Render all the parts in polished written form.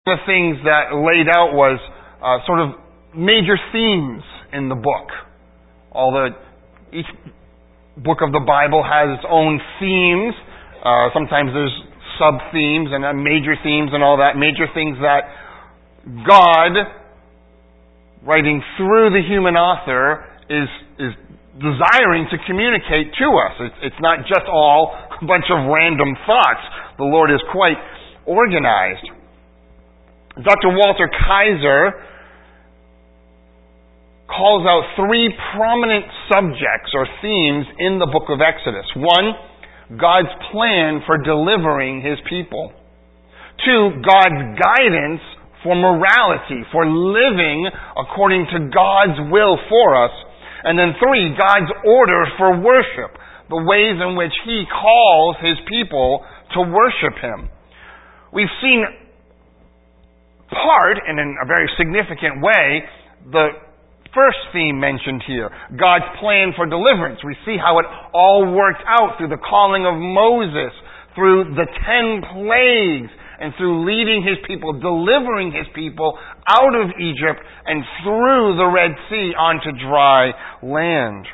One of the things that laid out was sort of major themes in the book. Each book of the Bible has its own themes. Sometimes there's sub-themes and major themes and all that. Major things that God, writing through the human author, is desiring to communicate to us. It's not just all a bunch of random thoughts. The Lord is quite organized. Dr. Walter Kaiser calls out three prominent subjects or themes in the book of Exodus. One, God's plan for delivering His people. Two, God's guidance for morality, for living according to God's will for us. And then three, God's order for worship, the ways in which He calls His people to worship Him. We've seen part, and in a very significant way, the first theme mentioned here, God's plan for deliverance. We see how it all worked out through the calling of Moses, through the 10 plagues, and through leading His people, delivering His people out of Egypt and through the Red Sea onto dry land.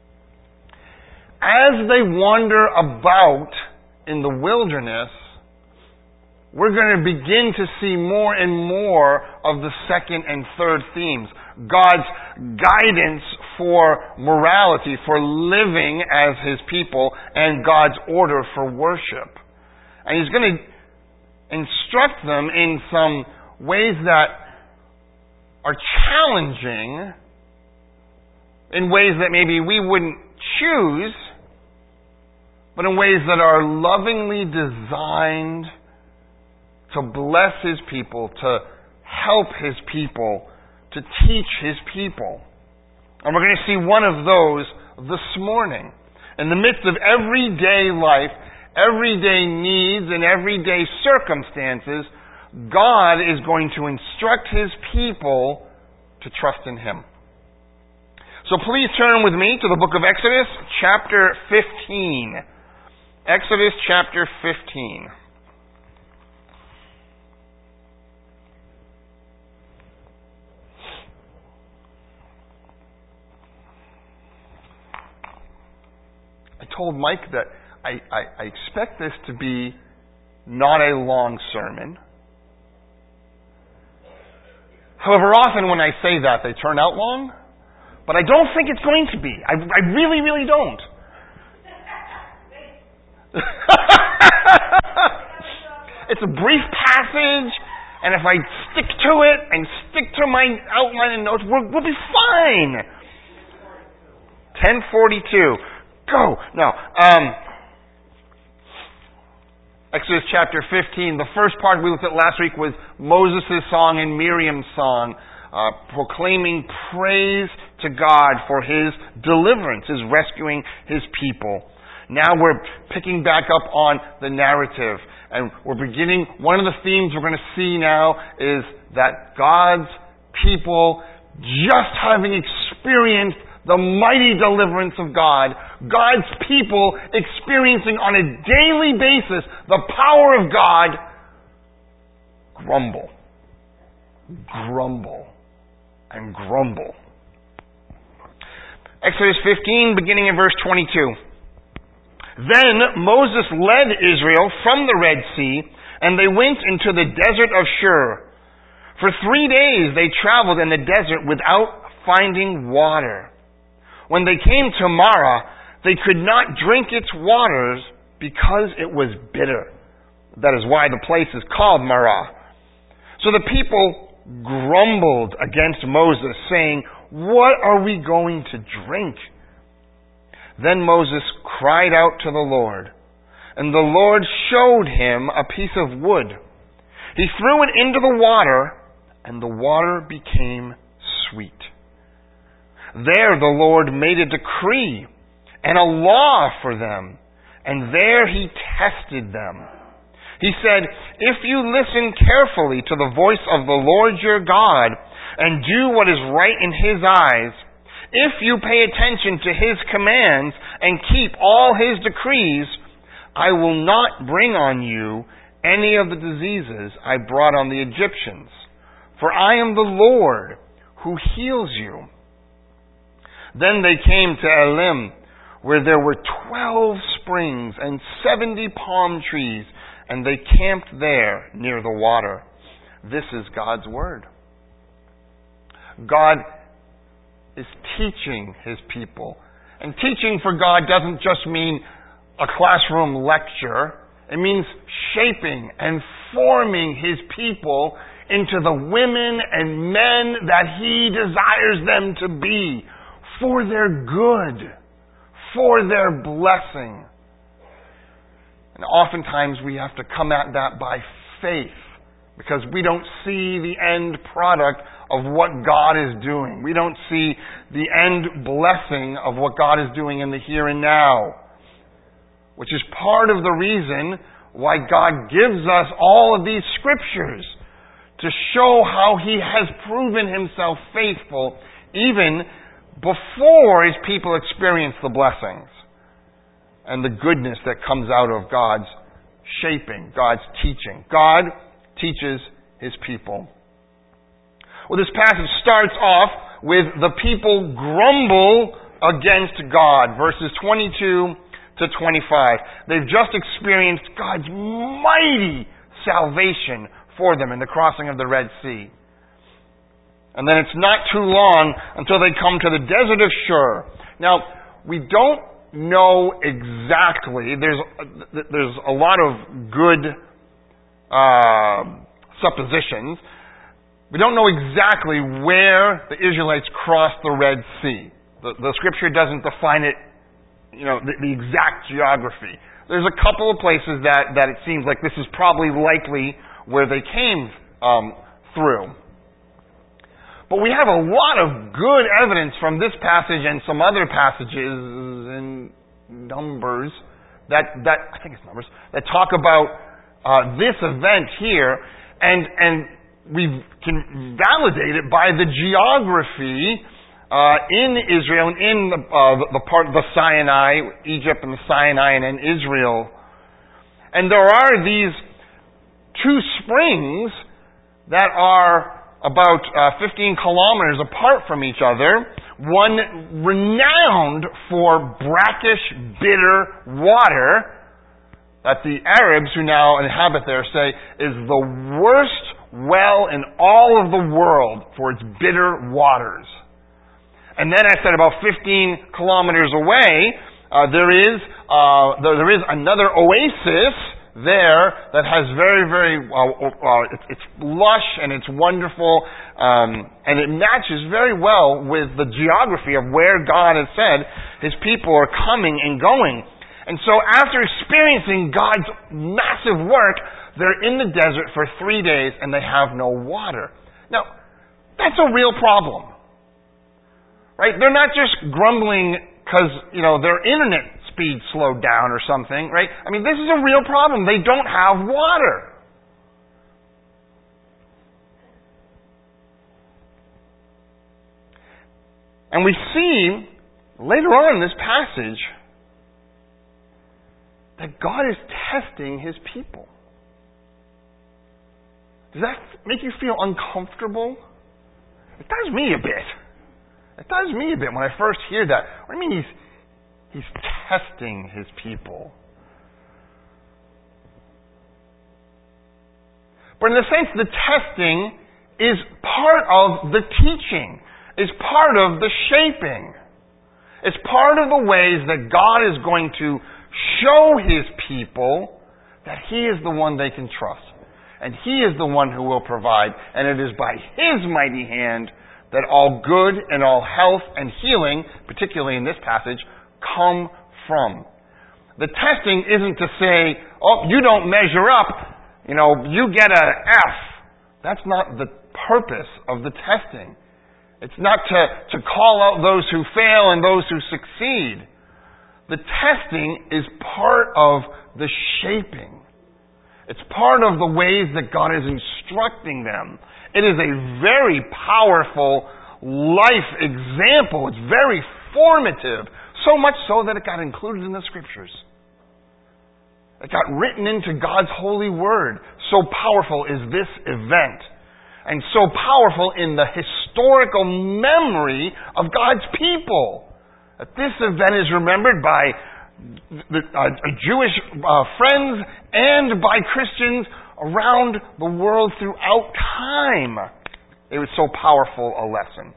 As they wander about in the wilderness, we're going to begin to see more and more of the second and third themes. God's guidance for morality, for living as His people, and God's order for worship. And He's going to instruct them in some ways that are challenging, in ways that maybe we wouldn't choose, but in ways that are lovingly designed to bless His people, to help His people, to teach His people. And we're going to see one of those this morning. In the midst of everyday life, everyday needs, and everyday circumstances, God is going to instruct His people to trust in Him. So please turn with me to the book of Exodus, chapter 15. Exodus chapter 15. I told Mike that I expect this to be not a long sermon. However, often when I say that, they turn out long. But I don't think it's going to be. I really, really don't. It's a brief passage, and if I stick to it and stick to my outline and notes, we'll be fine. 10:42. Go! Now, Exodus chapter 15. The first part we looked at last week was Moses' song and Miriam's song, proclaiming praise to God for His deliverance, His rescuing His people. Now we're picking back up on the narrative, and we're beginning, one of the themes we're going to see now is that God's people, just having experienced the mighty deliverance of God, God's people experiencing on a daily basis the power of God, grumble, and grumble. Exodus 15, beginning in verse 22. Then Moses led Israel from the Red Sea, and they went into the desert of Shur. For 3 days they traveled in the desert without finding water. When they came to Marah, they could not drink its waters because it was bitter. That is why the place is called Marah. So the people grumbled against Moses, saying, "What are we going to drink?" Then Moses cried out to the Lord, and the Lord showed him a piece of wood. He threw it into the water, and the water became sweet. There the Lord made a decree and a law for them, and there He tested them. He said, "If you listen carefully to the voice of the Lord your God, and do what is right in His eyes, if you pay attention to His commands and keep all His decrees, I will not bring on you any of the diseases I brought on the Egyptians, for I am the Lord who heals you." Then they came to Elim, where there were 12 springs and 70 palm trees, and they camped there near the water. This is God's word. God is teaching His people. And teaching for God doesn't just mean a classroom lecture. It means shaping and forming His people into the women and men that He desires them to be, for their good, for their blessing. And oftentimes we have to come at that by faith, because we don't see the end product of what God is doing. We don't see the end blessing of what God is doing in the here and now, which is part of the reason why God gives us all of these scriptures, to show how He has proven Himself faithful even before His people experience the blessings and the goodness that comes out of God's shaping, God's teaching. God teaches His people. Well, this passage starts off with the people grumble against God, verses 22 to 25. They've just experienced God's mighty salvation for them in the crossing of the Red Sea. And then it's not too long until they come to the desert of Shur. Now, we don't know exactly. There's a lot of good suppositions. We don't know exactly where the Israelites crossed the Red Sea. The Scripture doesn't define it, the exact geography. There's a couple of places that it seems like this is probably likely where they came through. But we have a lot of good evidence from this passage and some other passages in Numbers that I think it's Numbers that talk about this event here, and we can validate it by the geography in Israel and in the part of the Sinai, Egypt and the Sinai, and in Israel. And there are these two springs that are about 15 kilometers apart from each other, one renowned for brackish, bitter water that the Arabs who now inhabit there say is the worst well in all of the world for its bitter waters. And then I said about 15 kilometers away, there is another oasis there that has it's lush and it's wonderful, and it matches very well with the geography of where God has said His people are coming and going. And so after experiencing God's massive work, they're in the desert for 3 days and they have no water. Now, that's a real problem. Right? They're not just grumbling because, their internet speed slowed down or something, right? I mean, this is a real problem. They don't have water. And we see later on in this passage that God is testing His people. Does that make you feel uncomfortable? It does me a bit. It does me a bit when I first hear that. What do you mean He's testing His people? But in a sense, the testing is part of the teaching, is part of the shaping. It's part of the ways that God is going to show His people that He is the one they can trust. And He is the one who will provide. And it is by His mighty hand that all good and all health and healing, particularly in this passage, come from. The testing isn't to say, oh, you don't measure up, you get an F. That's not the purpose of the testing. It's not to call out those who fail and those who succeed. The testing is part of the shaping. It's part of the ways that God is instructing them. It is a very powerful life example. It's very formative. So much so that it got included in the Scriptures. It got written into God's holy word. So powerful is this event. And so powerful in the historical memory of God's people. That this event is remembered by Jewish friends and by Christians around the world throughout time. It was so powerful a lesson.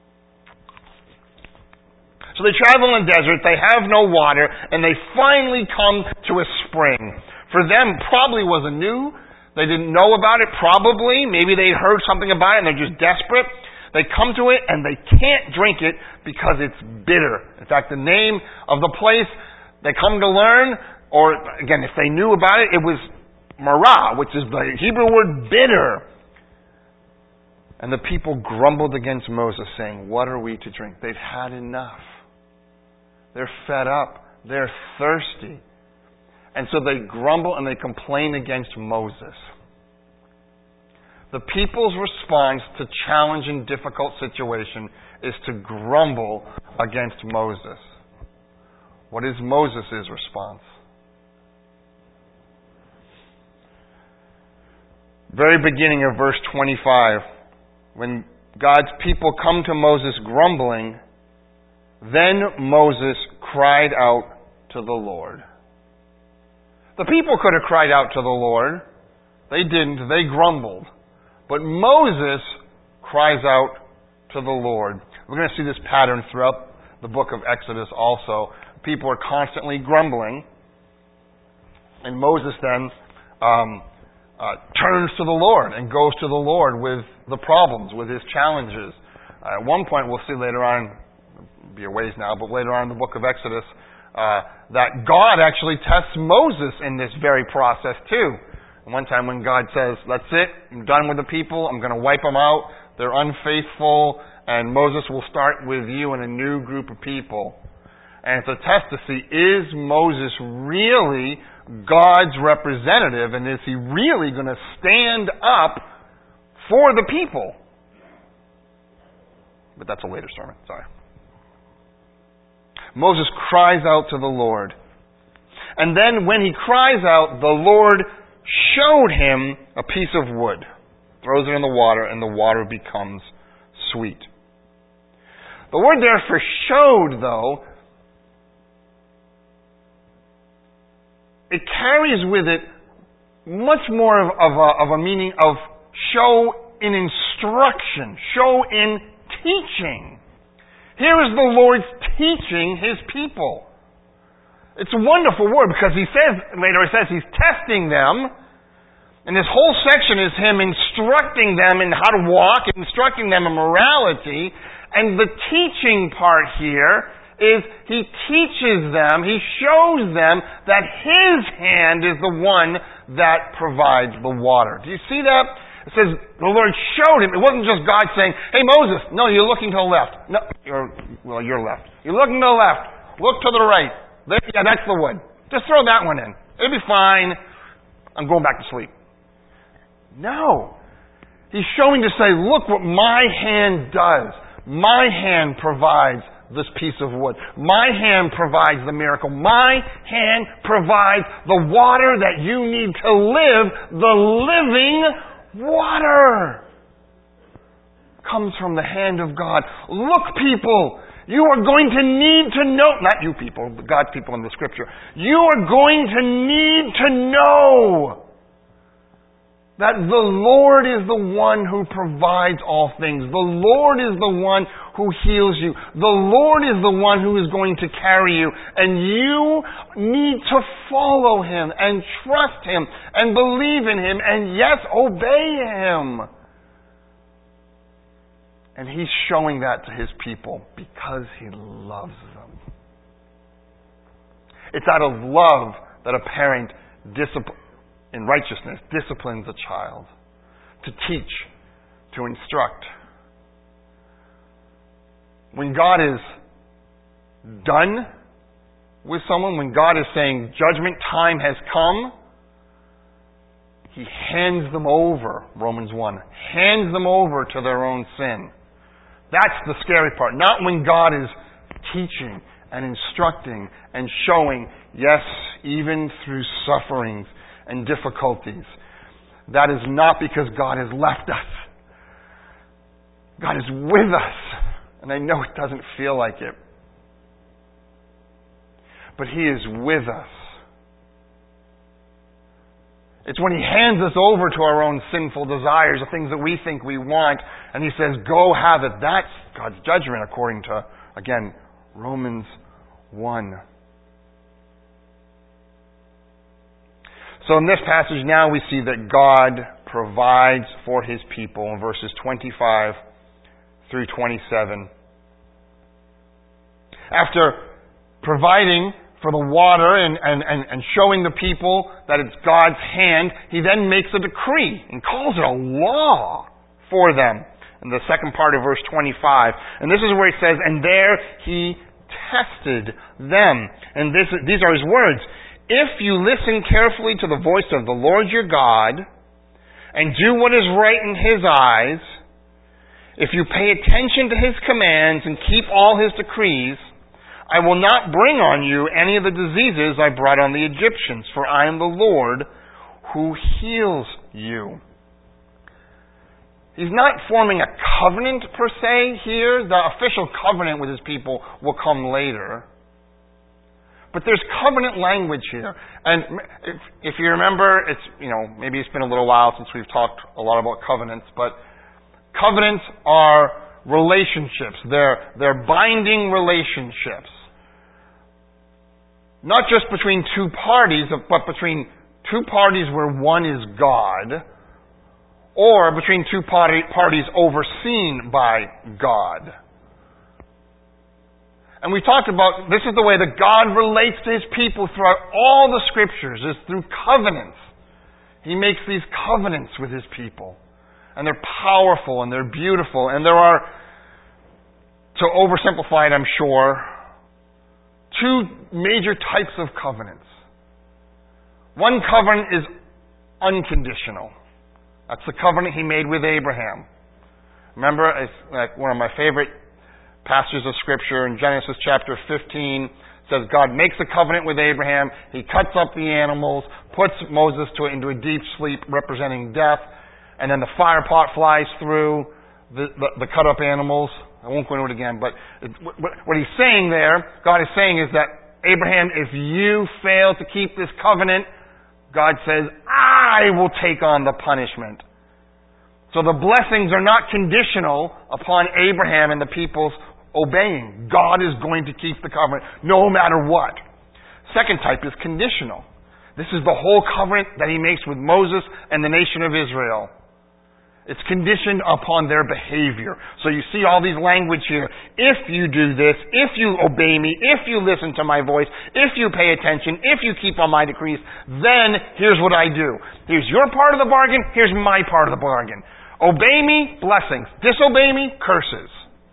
So they travel in the desert, they have no water, and they finally come to a spring. For them, probably wasn't new. They didn't know about it, probably. Maybe they'd heard something about it and they're just desperate. They come to it and they can't drink it because it's bitter. In fact, the name of the place they come to learn, or again, if they knew about it, it was Marah, which is the Hebrew word bitter. And the people grumbled against Moses, saying, "What are we to drink?" They've had enough. They're fed up. They're thirsty. And so they grumble and they complain against Moses. The people's response to challenging, difficult situation is to grumble against Moses. What is Moses' response? Very beginning of verse 25, when God's people come to Moses grumbling, then Moses cried out to the Lord. The people could have cried out to the Lord. They didn't. They grumbled. But Moses cries out to the Lord. We're going to see this pattern throughout the book of Exodus also. People are constantly grumbling. And Moses then turns to the Lord and goes to the Lord with the problems, with his challenges. At one point, we'll see later on, it'll be a ways now, but later on in the book of Exodus, that God actually tests Moses in this very process too. And one time when God says, "That's it, I'm done with the people, I'm going to wipe them out, they're unfaithful, and Moses will start with you and a new group of people." And it's a test to see, is Moses really God's representative, and is he really going to stand up for the people? But that's a later sermon, sorry. Moses cries out to the Lord. And then when he cries out, the Lord showed him a piece of wood, throws it in the water, and the water becomes sweet. The word there for showed, though, it carries with it much more of a meaning of show in instruction, show in teaching. Here is the Lord teaching his people. It's a wonderful word because he says he's testing them. And this whole section is him instructing them in how to walk, instructing them in morality. And the teaching part here is he teaches them, he shows them that his hand is the one that provides the water. Do you see that? It says the Lord showed him. It wasn't just God saying, "Hey Moses, no, you're looking to the left." No, you're left. You're looking to the left. Look to the right. There, yeah, that's the wood. Just throw that one in. It'll be fine. I'm going back to sleep. No. He's showing to say, look what my hand does. My hand provides this piece of wood. My hand provides the miracle. My hand provides the water that you need to live. The living water comes from the hand of God. Look, people, you are going to need to know, not you people, but God's people in the scripture. You are going to need to know that the Lord is the one who provides all things. The Lord is the one who heals you. The Lord is the one who is going to carry you. And you need to follow him and trust him and believe in him and, yes, obey him. And he's showing that to his people because he loves them. It's out of love that a parent in righteousness disciplines a child to teach, to instruct. When God is done with someone, when God is saying judgment time has come, he hands them over, Romans 1, hands them over to their own sin. That's the scary part. Not when God is teaching and instructing and showing, yes, even through sufferings and difficulties. That is not because God has left us. God is with us. And I know it doesn't feel like it. But He is with us. It's when He hands us over to our own sinful desires, the things that we think we want, and He says, go have it. That's God's judgment according to, again, Romans 1. So in this passage now we see that God provides for His people in verses 25 through 27. After providing for the water and showing the people that it's God's hand, He then makes a decree and calls it a law for them in the second part of verse 25. And this is where He says, and there He tested them. And these are His words. If you listen carefully to the voice of the Lord your God and do what is right in His eyes, if you pay attention to His commands and keep all His decrees, I will not bring on you any of the diseases I brought on the Egyptians, for I am the Lord who heals you. He's not forming a covenant per se here. The official covenant with His people will come later. But there's covenant language here. And if you remember, maybe it's been a little while since we've talked a lot about covenants, but covenants are relationships. They're binding relationships. Not just between two parties, but between two parties where one is God, or between two parties overseen by God. And we talked about, this is the way that God relates to His people throughout all the Scriptures, is through covenants. He makes these covenants with His people. And they're powerful and they're beautiful. And there are, to oversimplify it I'm sure, two major types of covenants. One covenant is unconditional. That's the covenant He made with Abraham. Remember, it's like one of my favorite passages of Scripture in Genesis chapter 15 says God makes a covenant with Abraham. He cuts up the animals, puts Moses into a deep sleep representing death, and then the fire pot flies through the cut up animals. I won't go into it again, but what He's saying there, God is saying is that, Abraham, if you fail to keep this covenant, God says, I will take on the punishment. So the blessings are not conditional upon Abraham and the people's obeying. God is going to keep the covenant no matter what. Second type is conditional. This is the whole covenant that He makes with Moses and the nation of Israel. It's conditioned upon their behavior. So you see all these language here. If you do this, if you obey me, if you listen to my voice, if you pay attention, if you keep all my decrees, then here's what I do. Here's your part of the bargain, here's my part of the bargain. Obey me, blessings. Disobey me, curses.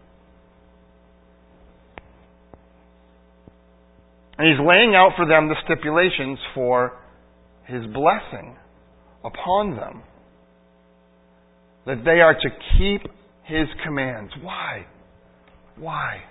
And He's laying out for them the stipulations for His blessing upon them. That they are to keep His commands. Why? Why?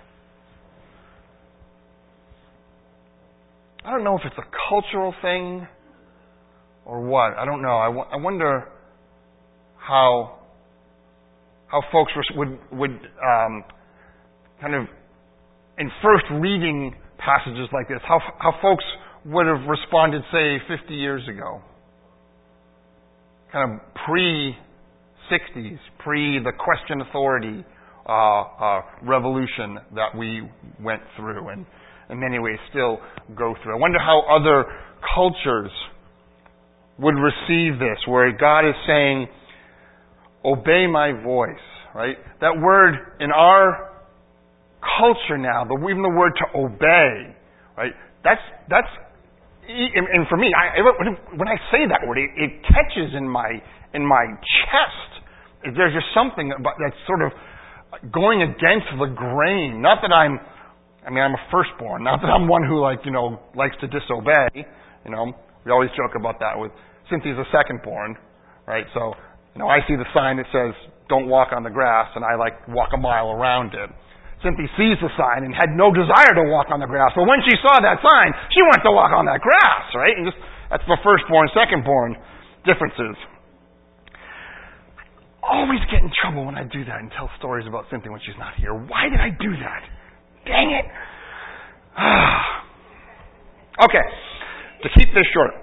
I don't know if it's a cultural thing or what. I don't know. I wonder how folks would kind of, in first reading passages like this, how folks would have responded, say, 50 years ago. Kind of pre-60s, the question authority revolution that we went through and in many ways still go through. I wonder how other cultures would receive this, where God is saying, obey my voice, right? That word in our culture now, even the word to obey, right? That's and for me, when I say that word, it catches in my chest. There's just something about that's sort of going against the grain. Not that I'm a firstborn. Not that I'm one who likes to disobey. We always joke about that with Cynthia's a secondborn, right? So, I see the sign that says, don't walk on the grass, and I walk a mile around it. Cynthia sees the sign and had no desire to walk on the grass. But when she saw that sign, she wanted to walk on that grass, right? And that's the firstborn, secondborn differences. I always get in trouble when I do that and tell stories about Cynthia when she's not here. Why did I do that? Dang it. Okay, to keep this short.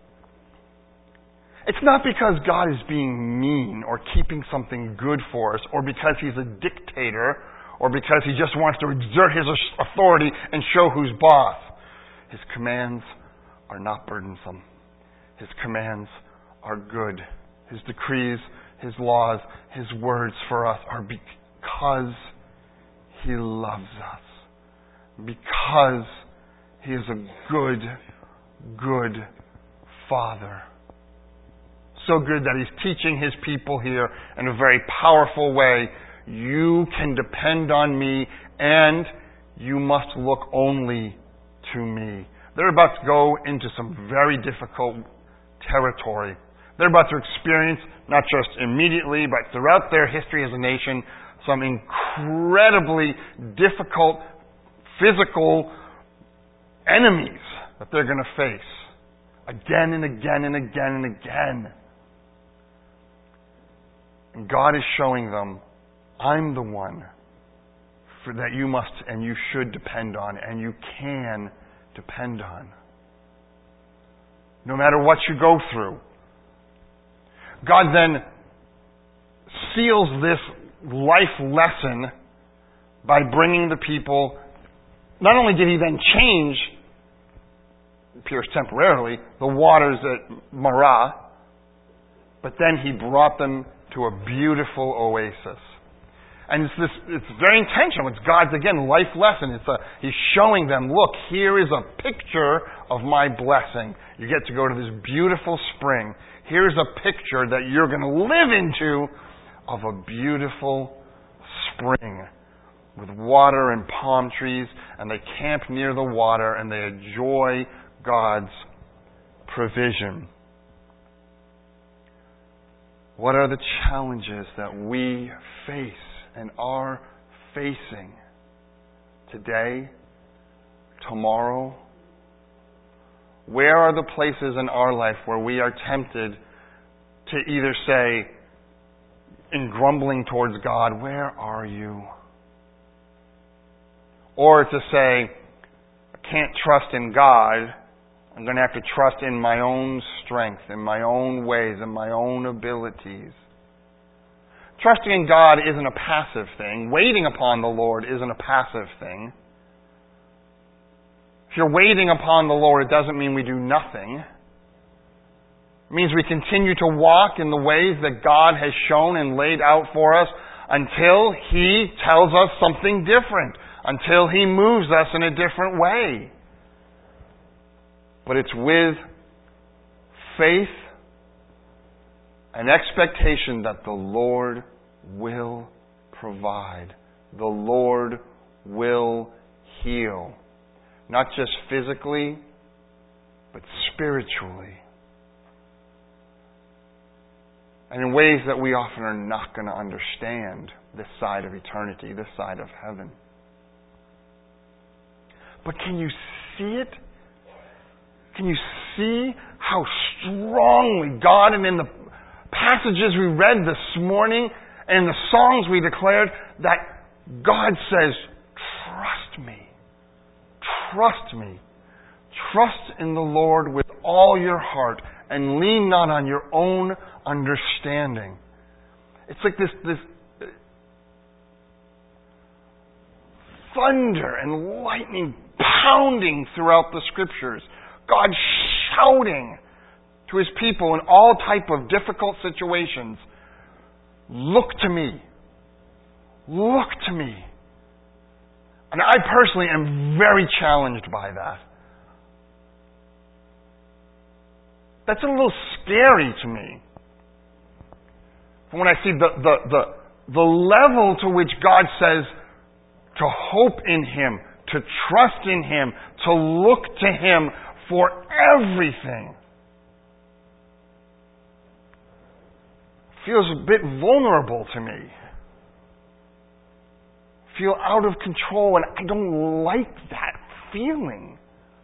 It's not because God is being mean or keeping something good for us, or because He's a dictator, or because He just wants to exert His authority and show who's boss. His commands are not burdensome. His commands are good. His decrees, His laws, His words for us are because He loves us. Because He is a good, good Father. So good that He's teaching His people here in a very powerful way. You can depend on me, and you must look only to me. They're about to go into some very difficult territory. They're about to experience, not just immediately, but throughout their history as a nation, some incredibly difficult physical enemies that they're going to face again and again and again and again. And God is showing them, I'm the one that you must and you should depend on, and you can depend on. No matter what you go through. God then seals this life lesson by bringing the people. Not only did He then change, it appears temporarily, the waters at Marah, but then He brought them to a beautiful oasis. And it's very intentional. It's God's, again, life lesson. He's showing them, look, here is a picture of my blessing. You get to go to this beautiful spring. Here's a picture that you're going to live into of a beautiful spring with water and palm trees, and they camp near the water and they enjoy God's provision. What are the challenges that we face and are facing today, tomorrow? Where are the places in our life where we are tempted to either say, in grumbling towards God, where are you? Or to say, I can't trust in God, I'm going to have to trust in my own strength, in my own ways, in my own abilities. Trusting in God isn't a passive thing. Waiting upon the Lord isn't a passive thing. If you're waiting upon the Lord, it doesn't mean we do nothing. It means we continue to walk in the ways that God has shown and laid out for us until He tells us something different, until He moves us in a different way. But it's with faith and expectation that the Lord will provide. The Lord will heal. Not just physically, but spiritually. And in ways that we often are not going to understand this side of eternity, this side of heaven. But can you see it? Can you see how strongly God, and in the passages we read this morning and in the songs we declared, that God says, trust me. Trust me. Trust in the Lord with all your heart and lean not on your own understanding. It's like this thunder and lightning pounding throughout the Scriptures. God shouting to His people in all type of difficult situations, look to me. Look to me. And I personally am very challenged by that. That's a little scary to me. When I see the level to which God says to hope in Him, to trust in Him, to look to Him for everything. Feels a bit vulnerable to me. feel out of control, and I don't like that feeling.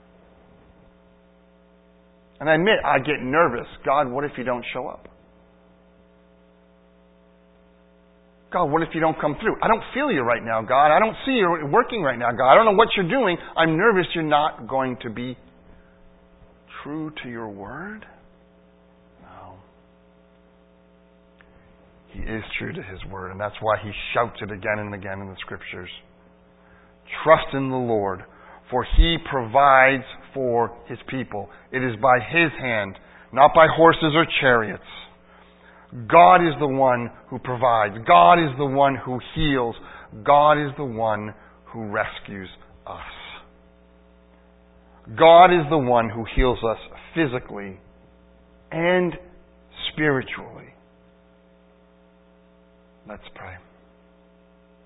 And I admit, I get nervous. God, what if you don't show up? God, what if you don't come through? I don't feel you right now, God. I don't see you working right now, God. I don't know what you're doing. I'm nervous you're not going to be true to your word. No. He is true to his word, and that's why he shouts it again and again in the scriptures. Trust in the Lord, for he provides for his people. It is by his hand, not by horses or chariots. God is the one who provides. God is the one who heals. God is the one who rescues us. God is the one who heals us physically and spiritually. Let's pray.